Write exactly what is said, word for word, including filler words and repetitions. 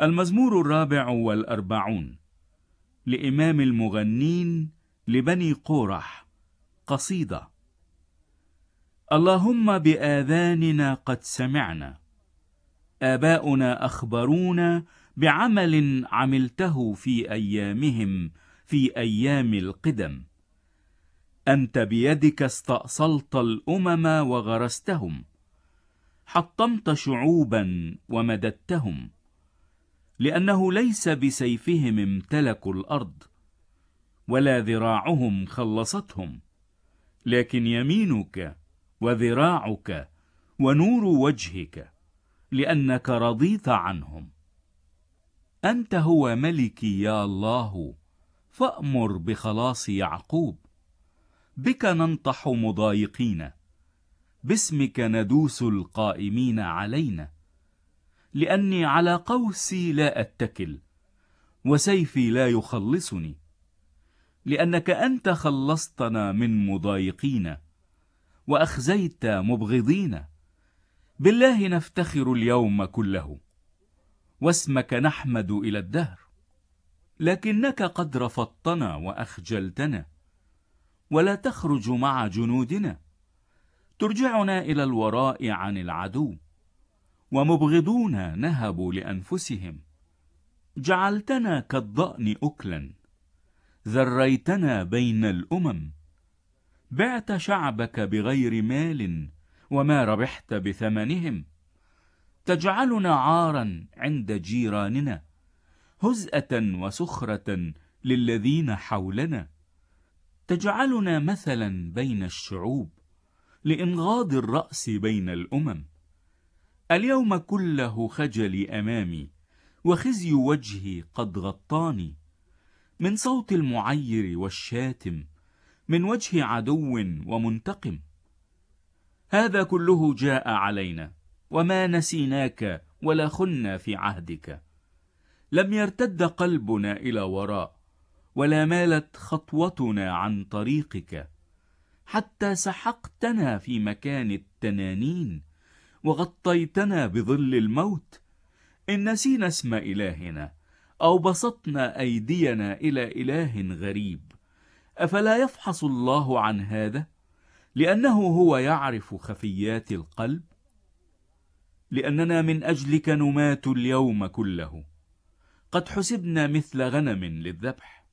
المزمور الرابع والأربعون لإمام المغنين لبني قورح، قصيدة. اللهم بآذاننا قد سمعنا، آباؤنا أخبرونا بعمل عملته في أيامهم، في أيام القدم. أنت بيدك استأصلت الأمم وغرستهم، حطمت شعوبا ومددتهم، لأنه ليس بسيفهم امتلكوا الأرض، ولا ذراعهم خلصتهم، لكن يمينك وذراعك ونور وجهك، لأنك رضيت عنهم. أنت هو ملكي يا الله، فأمر بخلاص يعقوب. بك ننطح مضايقين، باسمك ندوس القائمين علينا. لأني على قوسي لا أتكل، وسيفي لا يخلصني، لأنك أنت خلصتنا من مضايقين، وأخزيت مبغضين. بالله نفتخر اليوم كله، واسمك نحمد إلى الدهر. لكنك قد رفضتنا وأخجلتنا، ولا تخرج مع جنودنا. ترجعنا إلى الوراء عن العدو، ومبغضون نهبوا لأنفسهم. جعلتنا كالضأن أكلا، ذريتنا بين الأمم. بعت شعبك بغير مال، وما ربحت بثمنهم. تجعلنا عارا عند جيراننا، هزءة وسخرة للذين حولنا. تجعلنا مثلا بين الشعوب، لإنغاض الرأس بين الأمم. اليوم كله خجلي أمامي، وخزي وجهي قد غطاني. من صوت المعير والشاتم، من وجه عدو ومنتقم. هذا كله جاء علينا، وما نسيناك ولا خنا في عهدك. لم يرتد قلبنا إلى وراء، ولا مالت خطوتنا عن طريقك، حتى سحقتنا في مكان التنانين، وغطيتنا بظل الموت. إن نسينا اسم إلهنا، أو بسطنا أيدينا إلى إله غريب. أفلا يفحص الله عن هذا؟ لأنه هو يعرف خفيات القلب. لأننا من أجلك نمات اليوم كله، قد حسبنا مثل غنم للذبح.